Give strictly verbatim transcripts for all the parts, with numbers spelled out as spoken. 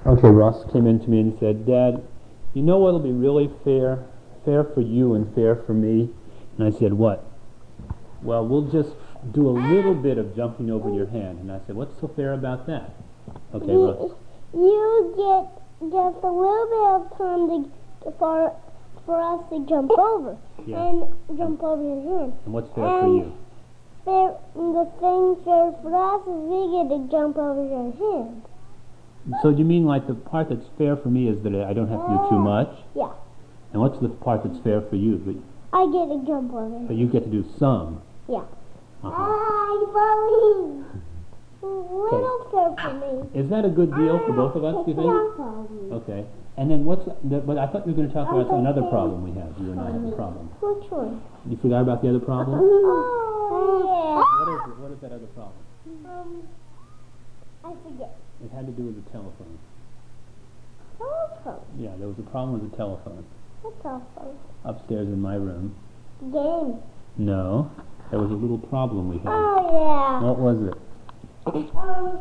Okay, Ross came in to me and said, Dad, you know what'll be really fair? Fair for you and fair for me? And I said, what? Well, we'll just do a little bit of jumping over your hand. And I said, what's so fair about that? Okay, you, Ross. You get just a little bit of time to, for, for us to jump over. Yeah. And jump over your hand. And what's fair and for you? Fair, the thing fair for us is we get to jump over your hand. So do you mean like the part that's fair for me is that I don't have to do too much? Yeah. And what's the part that's fair for you? But, I get to jump over. but you get to do some. Yeah. Uh-huh. I believe. Little fair for me. Is that a good deal for both of us, do you think? Okay. And then what's the, but I thought you were going to talk about another problem we have. You and I have a problem. Which one? You forgot about the other problem? Oh, yeah. What is it? What is that other problem? Um, I forget. It had to do with the telephone. Telephone? Yeah, there was a problem with the telephone. What telephone? Upstairs in my room. Game. No. There was a little problem we had. Oh, yeah. What was it? Um,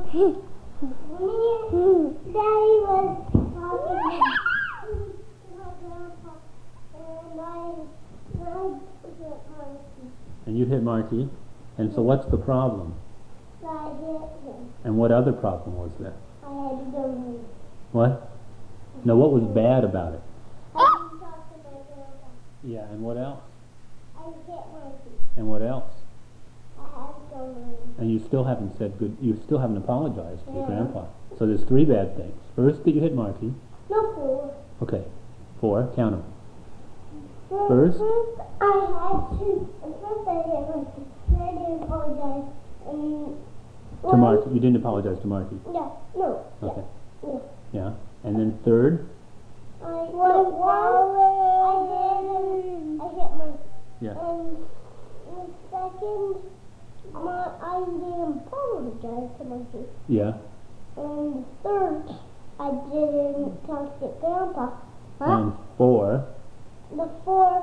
me and Daddy was talking to my grandpa, and I, I hit Marky. And you hit Marky. And so what's the problem? So I hit him. And what other problem was there? I had to go home. What? No, what was bad about it? I didn't talk to my grandpa. Yeah, and what else? I hit Marky. And what else? I had to go home. And you still haven't said good, you still haven't apologized to your Yeah. grandpa. So there's three bad things. First, that you hit Marky. No, four. Okay. Four, count them. First, First? first I had to, first I hit Marky. Then I didn't apologize. And To Marky. You didn't apologize to Marky. Yeah, no. Okay. Yeah. Yeah. Yeah. And then third? I what one I did I hit Marky. Yeah. And the second my I didn't apologize to Marky. Yeah. And the third I didn't talk to Grandpa. Huh? And four? The fourth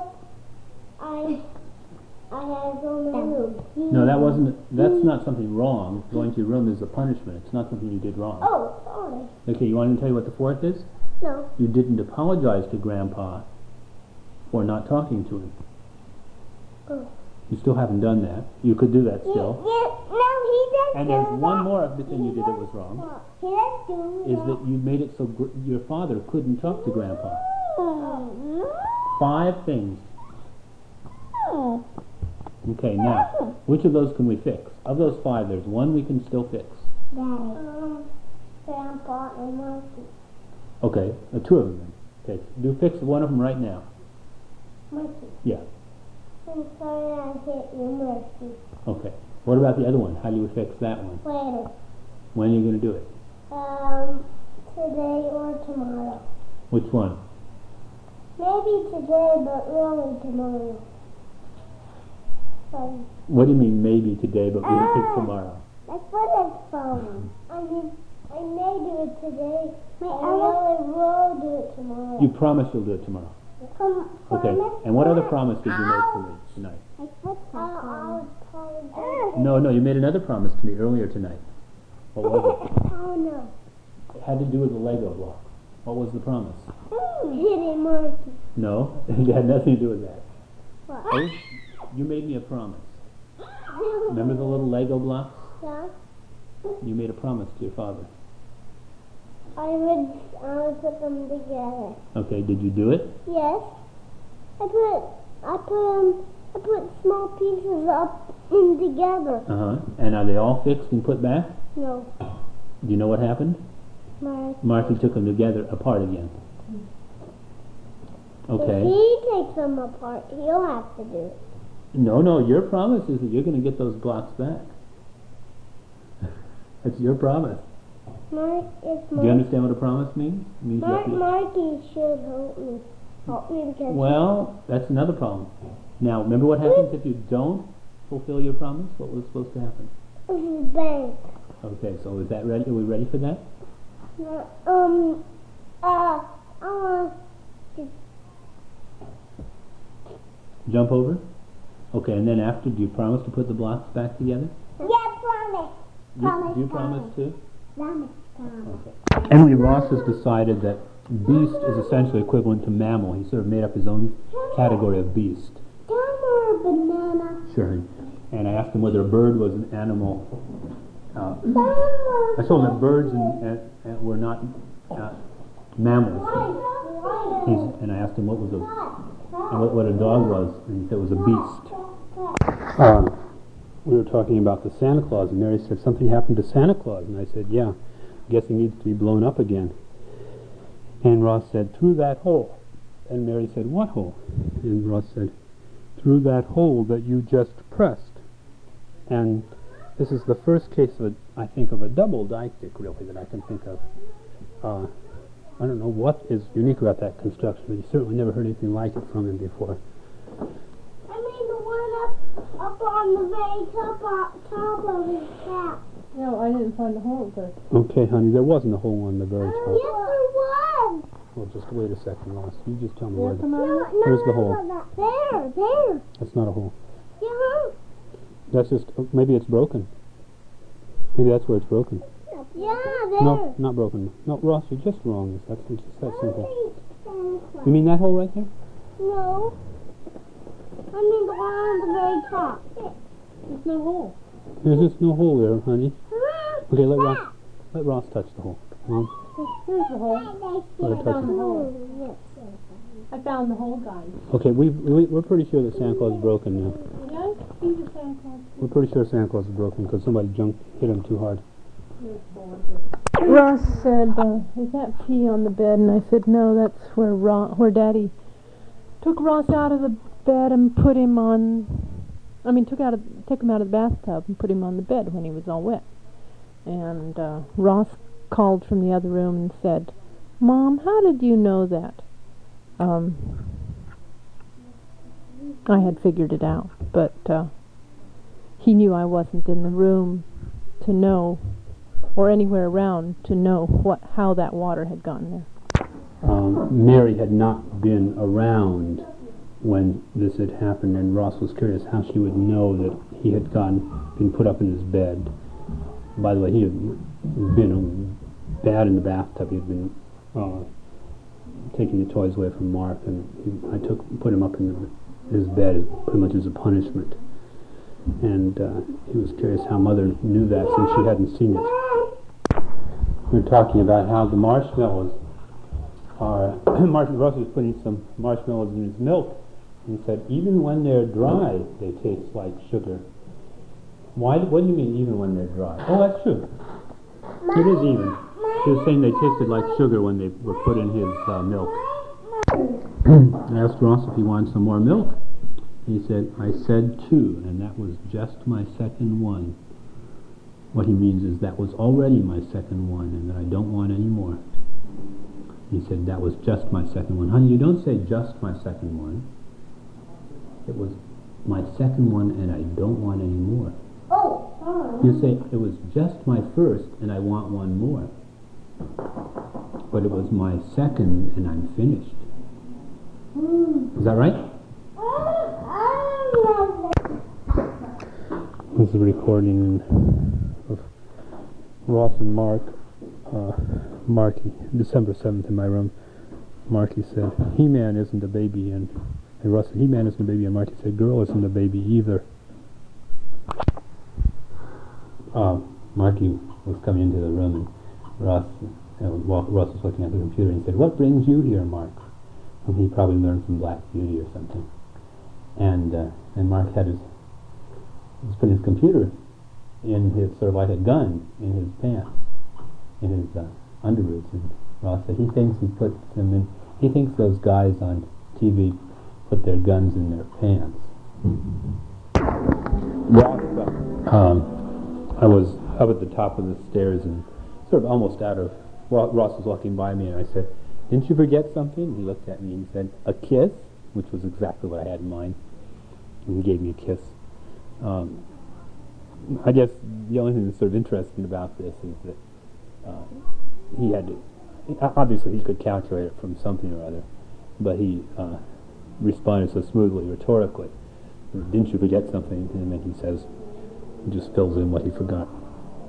I I had to go to my room. No, that wasn't, that's not something wrong. Going to your room is a punishment. It's not something you did wrong. Oh, sorry. Okay, you want me to tell you what the fourth is? No. You didn't apologize to Grandpa for not talking to him. Oh. You still haven't done that. You could do that Yeah, still. yeah, no, he doesn't And do there's one that. more of the thing you He did that was does wrong, not. He doesn't do is that you made it so gr- your father couldn't talk to Grandpa. Mm. Five things. Mm. Okay, now, which of those can we fix? Of those five, there's one we can still fix. Daddy. Um, Grandpa and Marky. Okay, uh, two of them then. Okay, do fix one of them right now. Marky. Yeah, I'm sorry I hit you, Marky. okay. What about the other one? How do you fix that one? Later. When are you going to do it? Um, today or tomorrow. Which one? Maybe today, but really tomorrow. Sorry. What do you mean maybe today, but we'll fix Ah. tomorrow? That's what it's from. I mean, I may do it today, but I really will do it tomorrow. You promise you'll do it tomorrow. Prom- Okay, promise? and what other promise did you make to me tonight? I put that I'll apologize. No, no, you made another promise to me earlier tonight. What was it? Oh no. It had to do with the Lego block. What was the promise? Hitting Marky. No, it had nothing to do with that. What? Oh, you made me a promise. Remember the little Lego blocks? Yeah. You made a promise to your father. I would, I would put them together. Okay, did you do it? Yes. I put, I put um, I put small pieces up in together. Uh-huh. And are they all fixed and put back? No. Do you know what happened? Marky. Marky took them together, apart again. Okay. If he takes them apart, he'll have to do it. No, no, your promise is that you're going to get those blocks back. That's your promise. Mark, if Do you Mark, understand what a promise means? It means you Mark, have to- Marky should help me. Help me because Well, that's another problem. Now, remember what happens if you don't fulfill your promise? What was supposed to happen? this is bank. Okay, so is that ready? Are we ready for that? No, um, uh, I want to Jump over? Okay, and then after, do you promise to put the blocks back together? Yeah, promise. You- Promise, Do you promise. promise to? Promise. Tom. Anyway, Ross has decided that beast is essentially equivalent to mammal. He sort of made up his own category of beast. Tom or a banana? Sure. And I asked him whether a bird was an animal. Uh, Tom or I told him that birds and, and, and were not uh, mammals. He's, and I asked him what was a and what, what a dog was, and he said it was a beast. Uh, we were talking about the Santa Claus, and Mary said something happened to Santa Claus, and I said, yeah, I guess he needs to be blown up again. And Ross said, through that hole. And Mary said, what hole? And Ross said, through that hole that you just pressed. And this is the first case of, a, I think, of a double diptych, really, that I can think of. Uh, I don't know what is unique about that construction, but you certainly never heard anything like it from him before. I mean the one up, up on the very top, uh, top of his back. No, I didn't find the hole first. Okay, honey, there wasn't a hole on the very Yes, top. there was. Well, just wait a second, Ross. You just tell me Yeah, where. come The, on. No, no, Where's the no, hole? no, no. There, there. that's not a hole. Yeah. That's just, oh, maybe it's broken. Maybe that's where it's broken. Yeah, there. No, not broken. No, Ross, you're just wrong. That's it's just that simple. simple. You mean that hole right there? No. I mean the one on the very top. There's no hole. There's just no hole there, honey. Huh? Okay, let Ross let Ross touch the hole. Come on. Here's the hole. Let her I touch found it. the hole. I found the hole, guys. Okay, we've, we we're pretty sure that Santa Claus is broken now. You guys see the Santa Claus? We're pretty sure Santa Claus is broken because somebody jumped, hit him too hard. Ross said, uh, is that pee on the bed? And I said, no, that's where Ro- where Daddy took Ross out of the bed and put him on, I mean, took out of, took him out of the bathtub and put him on the bed when he was all wet. And uh, Ross called from the other room and said, Mom, how did you know that? Um, I had figured it out, but uh, he knew I wasn't in the room to know, or anywhere around to know what how that water had gotten there. Um, Mary had not been around when this had happened, and Ross was curious how she would know that he had gone, been put up in his bed. By the way, he had been bad in the bathtub. He had been uh, taking the toys away from Mark, and he, I took put him up in the, his bed as, pretty much as a punishment. And uh, he was curious how Mother knew that since she hadn't seen it. We were talking about how the marshmallows are. Marsh Ross was putting some marshmallows in his milk, and he said, even when they're dry, they taste like sugar. Why? What do you mean, even when they're dry? Oh, that's true. It is even. He was saying they tasted like sugar when they were put in his uh, milk. I asked Ross if he wanted some more milk. He said, I said two, and that was just my second one. What he means is that was already my second one, and that I don't want any more. He said, that was just my second one. Honey, you don't say just my second one. It was my second one, and I don't want any more. Oh, sorry. You say, it was just my first, and I want one more. But it was my second, and I'm finished. Mm. Is that right? Oh, This is a recording of Ross and Mark. Uh, Marky, December seventh in my room. Marky said, He-Man isn't a baby, and, and Ross said, He-Man isn't a baby, and Marky said, Girl isn't a baby either. Uh, Marky was coming into the room, and Ross, uh, well, Ross was looking at the computer, and he said, What brings you here, Mark? And he probably learned from Black Beauty or something. And uh, and Mark had his, was putting his computer in his, sort of like a gun, in his pants, in his uh, underoos. And Ross said he thinks he puts them in, he thinks those guys on T V put their guns in their pants. Ross, um, I was up at the top of the stairs and sort of almost out of, well, Ross was walking by me, and I said, Didn't you forget something? He looked at me and said, A kiss? Which was exactly what I had in mind. And he gave me a kiss. Um, I guess the only thing that's sort of interesting about this is that uh, he had to, obviously he could calculate it from something or other, but he uh, responded so smoothly, rhetorically. Didn't you forget something? And then he says, he just fills in what he forgot.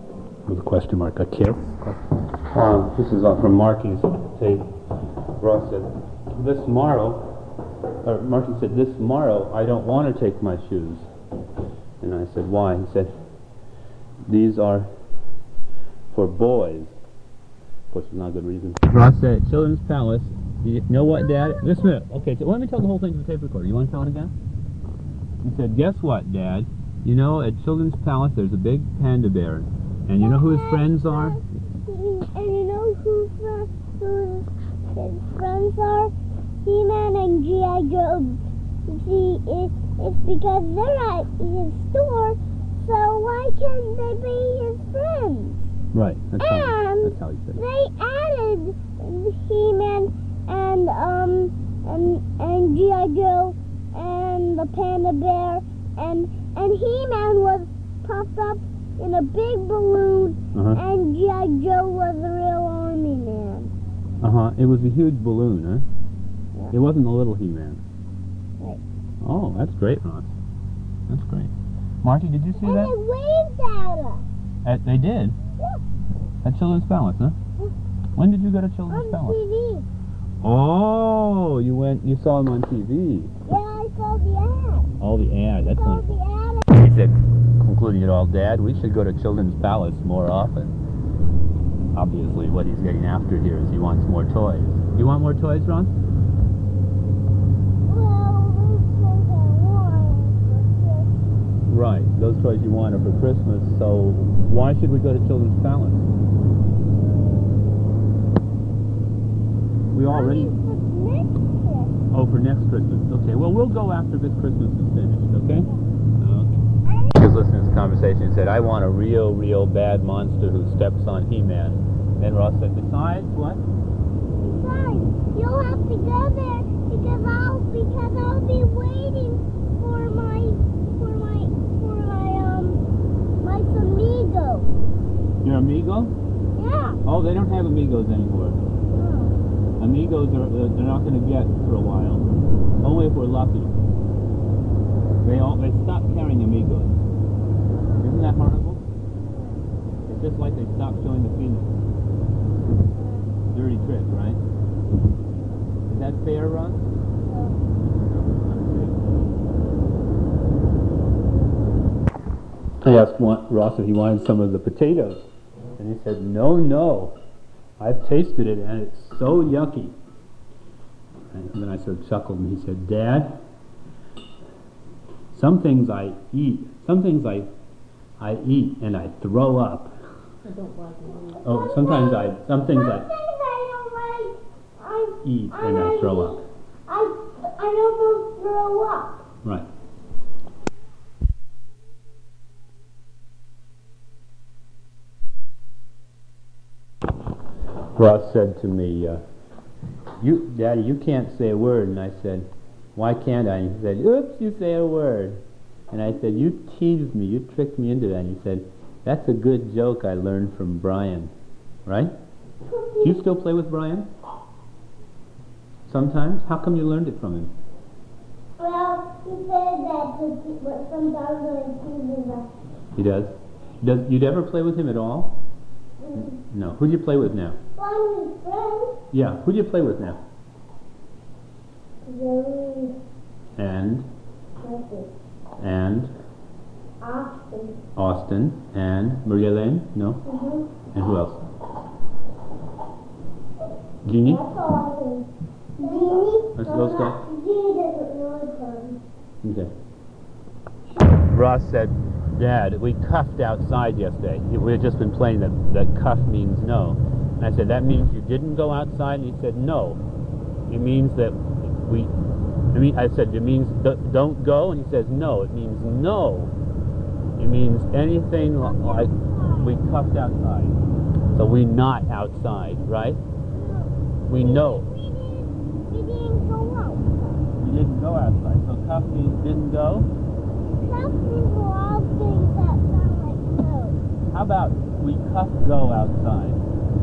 with a question mark, a kiss. Um, this is uh, from Marky. Say, Ross said, this tomorrow, or Marky said, this tomorrow I don't want to take my shoes. And I said, why? He said, these are for boys. Of course, it's not a good reason. Ross said, Children's Palace. You know what, Dad? Just a minute. Okay, so let me tell the whole thing to the tape recorder. You want to tell it again? He said, guess what, Dad? You know, at Children's Palace, there's a big panda bear. And you know who his friends are? And you know who, fr- who his friends are? He-Man and G I. Joe. See, it, it's because they're at his store, so why can't they be his friends? Right, that's how, And that's how he said it. they added He-Man and um and and G I. Joe and the panda bear and and He-Man was puffed up in a big balloon, Uh-huh. and G I. Joe was a real army man. Uh-huh, it was a huge balloon, huh? Yeah. It wasn't a little He-Man. Right. Oh, that's great, Ross. That's great. Marty, did you see And that? they waved at us. At, they did? Yeah. At Children's Palace, huh? Yeah. When did you go to Children's On Palace? T V. Oh, you went, you saw him on T V. Yeah, I saw the ad. All the ad, that's saw like... the ad. He said, concluding it all, Dad, we should go to Children's Palace more often. Obviously, what he's getting after here is he wants more toys. You want more toys, Ron? Well, those toys I want for Christmas. Right, those toys you want are for Christmas, so why should we go to Children's Palace? We already... I mean, for next Christmas. Oh, for next Christmas. Okay, well, we'll go after this Christmas is finished, okay? Okay. He was listening to this conversation and said, I want a real, real bad monster who steps on He-Man. Then Ross said, besides, what? Besides, you'll have to go there because I'll because I'll be waiting for my for my for my um my amigo. Your amigo? Yeah. Oh, they don't have amigos anymore. Oh. Amigos are uh, they're not going to get for a while. Only if we're lucky. They all they stopped carrying amigos. Isn't that horrible? It's just like they stopped showing the penis. Dirty trick, right? Is that fair, Ron? I asked one, Ross if he wanted some of the potatoes, and he said, no, no. I've tasted it, and it's so yucky. And then I sort of chuckled, and he said, Dad, some things I eat, some things I, I eat, and I throw up. I don't like it. Oh, sometimes I, some things I Some things I don't like. I eat and I throw up. I I almost throw up. Right. Ross said to me, uh, "You, Daddy, you can't say a word." And I said, "Why can't I?" And he said, "Oops, you say a word." And I said, "You teased me. You tricked me into that." And he said, "That's a good joke I learned from Brian." Right? Do you still play with Brian? Sometimes? How come you learned it from him? Well, he said that to te- but sometimes when he teases us. He does? Does you'd ever play with him at all? Mm-hmm. No. Who do you play with now? One his friend. Yeah, who do you play with now? Joey. And, Murphy. and, Austin. Austin, and, Maria Lane? No? Mm-hmm. And who else? Jeannie? That's all I can. Jeannie? That's No, those not- Jeannie doesn't really play. Okay. Ross said, Dad, we cuffed outside yesterday. We had just been playing that, that cuff means no. And I said, that means you didn't go outside? And he said, no. It means that we, I mean, I said, it means d- don't go? And he says, no. It means no. It means anything li- like we cuffed outside. So we not outside, right? We know. We didn't, we didn't go out. We didn't go outside. So cuff means didn't go? Cuff means a lot of things that sound like no. How about we cuff go outside?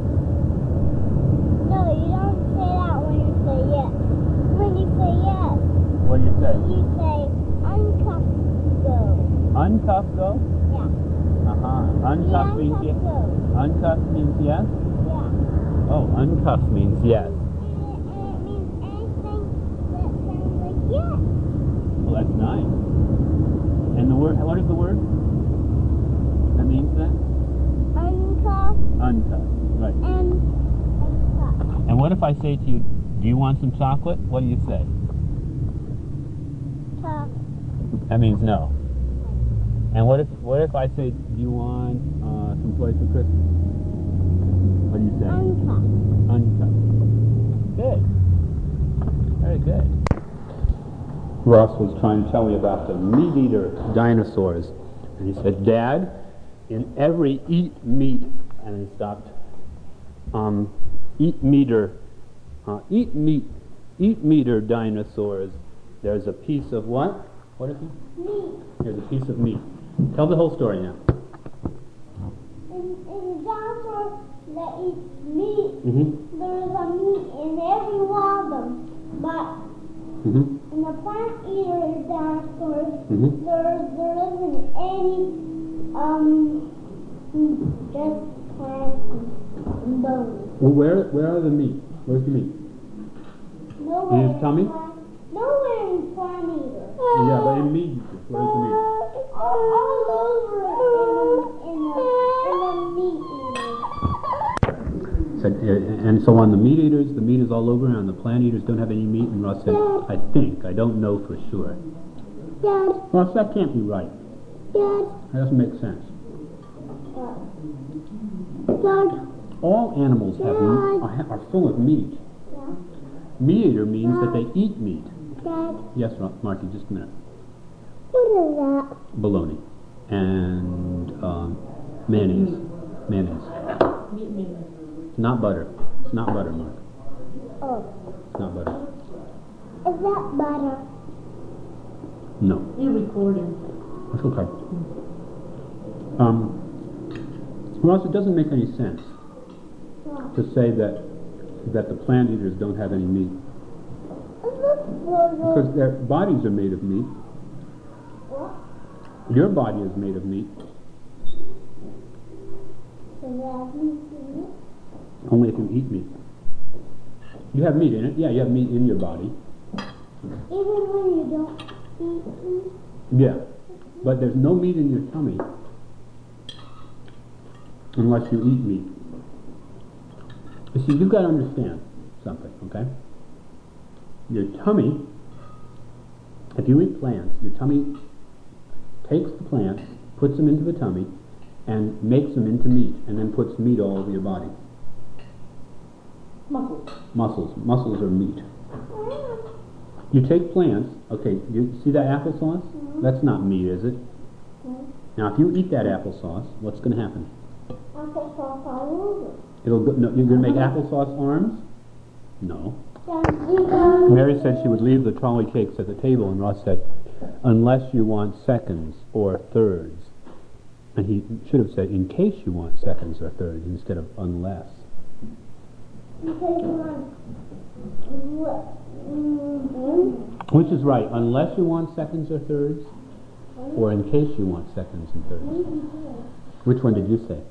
No, you don't say that when you say yes. When you say yes, What do you say? you say uncuff go. Uncuff go? Yeah. Uh-huh. Uncuffed means yes. Uncuffed means yes? Yeah. Oh, uncuffed means yes. And it, and it means anything that sounds like yes. Well, that's nice. And the word, what is the word that means that? Uncuffed Uncuffed, right. and uncuffed. And what if I say to you, do you want some chocolate? What do you say? Tough. That means no. And what if what if I say, do you want uh, some toys for Christmas? What do you say? Uncuffed. Uncuffed. Good. Very good. Ross was trying to tell me about the meat-eater dinosaurs. And he said, Dad, in every eat meat, and he stopped, um, eat meter, uh, eat meat, eat meter dinosaurs, there's a piece of what? What is it? Meat. There's a piece of meat. Tell the whole story now. In, in the dinosaur that eats meat, Mm-hmm. there is a meat in every one of them. But Mm-hmm. in the plant eater dinosaurs, Mm-hmm. there there isn't any um just plants and bones. Well, where where are the meat? Where's the meat? Nowhere In his tummy? plant, nowhere in plant eater. Yeah, but in meat eaters, where's the meat? All, all over in, in, the, in the meat eaters. Said, uh, and so on the meat eaters, the meat is all over, and on the plant eaters don't have any meat. And Ross said, I think, I don't know for sure. Dad, Ross, that can't be right. Dad, That doesn't make sense. Dad. All animals have meat, are, are full of meat. Yeah. Meat eater means that they eat meat. Dad, Yes, Ro- Marky, just a minute. what is that? Bologna and um, mayonnaise. Mayonnaise. It's not butter. It's not butter, Mark. Oh, It's not butter. is that butter? No. You're recording. It's okay. Um, Ross, it doesn't make any sense What? to say that that the plant eaters don't have any meat, Is that butter? because their bodies are made of meat. What? Your body is made of meat, Does it have meat in it? only if you eat meat. You have meat in it. Yeah, you have meat in your body. Even when you don't eat meat? Yeah, but there's no meat in your tummy unless you eat meat. You see, you've got to understand something, okay? Your tummy, if you eat plants, your tummy takes the plants, puts them into the tummy, and makes them into meat, and then puts meat all over your body. Muscles. Muscles. Muscles are meat. You take plants, okay, you see that applesauce? That's not meat, is it? Now, if you eat that applesauce, what's going to happen? Applesauce all over. It'll go, no, you're going to make applesauce arms? No. Then you go. Mary said she would leave the trolley cakes at the table, and Ross said, unless you want seconds or thirds. And he should have said, in case you want seconds or thirds, instead of unless. Because you want mm-hmm. Which is right, unless you want seconds or thirds, or in case you want seconds and thirds. Which one did you say?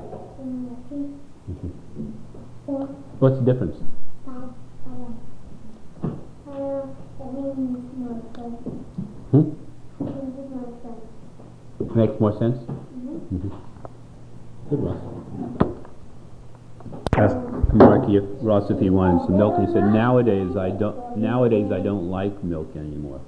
Mhm. What's the difference? Hmm? Makes more sense? Mm-hmm. Good, Ross. Asked Marky if Ross if he wanted some milk, and he said, nowadays I don't nowadays I don't like milk anymore.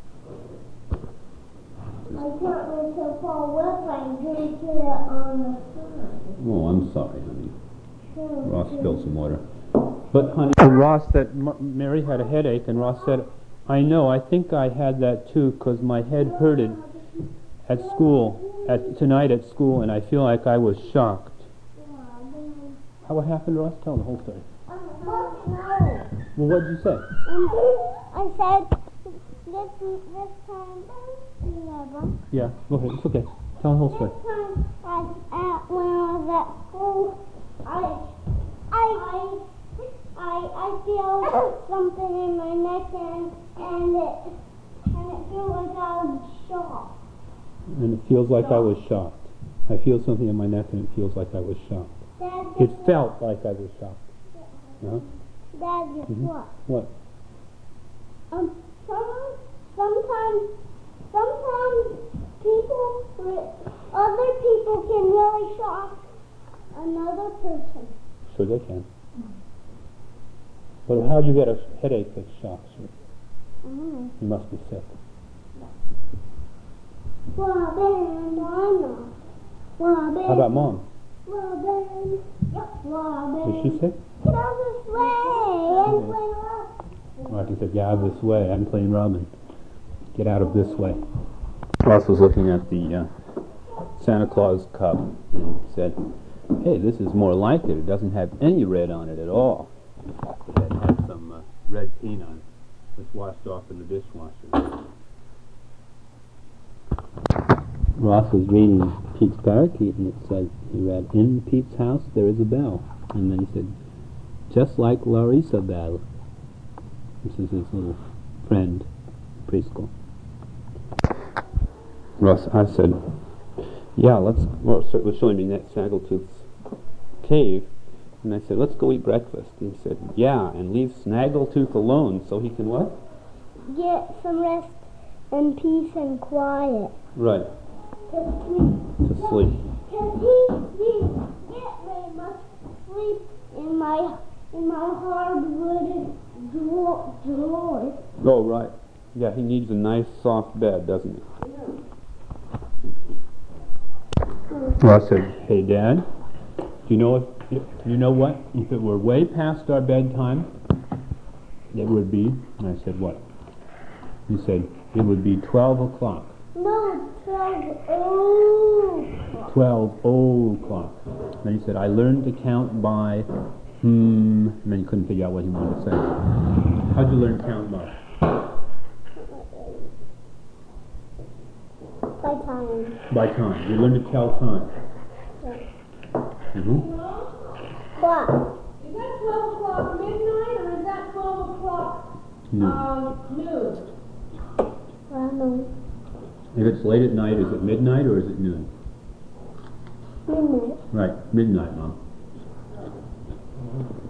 I can't wait till fall wet and drink it on the sun. Oh, I'm sorry, honey. Sure, Ross sure. spilled some water. But honey, Ross said M- Mary had a headache, and Ross said, I know, I think I had that too, because my head hurted at school, at tonight at school, and I feel like I was shocked. How what happened, Ross? Tell the whole story. Well, what did you say? I said this this time never. Yeah, go ahead. It's okay. Tell the whole story. This time at, at when I was at school, I I I I feel something in my neck and and it and it feels like I was shocked. And it feels like I was shocked. I feel something in my neck and it feels like I was shocked. Dad, It guess felt like I was shocked. Uh-huh. Dad, guess Mhm. what? What? Um, some, sometimes, sometimes people, re- other people can really shock another person. Sure they can. But how'd you get a headache that shocks you? Mm. You must be sick. Robin, why not? Robin. How about Mom? Robin. Yep, Robin. Is she sick? Get out of this way and play Robin. Martin said, get out of this way. I'm playing Robin. Get out of this way. Ross was looking at the uh, Santa Claus cup and said, hey, this is more like it. It doesn't have any red on it at all. It had, had some uh, red paint on it. It's washed off in the dishwasher. Ross was reading Pete's Parakeet, and it said, he read, in Pete's house there is a bell. And then he said, just like Larissa Bell. This is his little friend, preschool. Ross, I said, yeah, let's, well, it was showing me that Snaggletooth's cave, and I said, let's go eat breakfast. And he said, yeah, and leave Snaggletooth alone so he can what? Get some rest and peace and quiet. Right, To sleep. to sleep. Because he didn't get very much sleep in my in my hardwood dro- drawers. Oh, right. Yeah, he needs a nice soft bed, doesn't he? Well, I said, hey, Dad, do you know if, if you know what? If it were way past our bedtime, it would be, and I said, what? He said, it would be twelve o'clock. No, twelve o'clock. twelve o'clock. Then he said, I learned to count by, hmm, and then he couldn't figure out what he wanted to say. How'd you learn to count by? By time. By time. You learned to tell time. Mm-hmm. What? Is that twelve o'clock midnight or is that twelve o'clock No. um, noon? I don't know. If it's late at night, is it midnight or is it noon? Midnight. Right, midnight, Mom.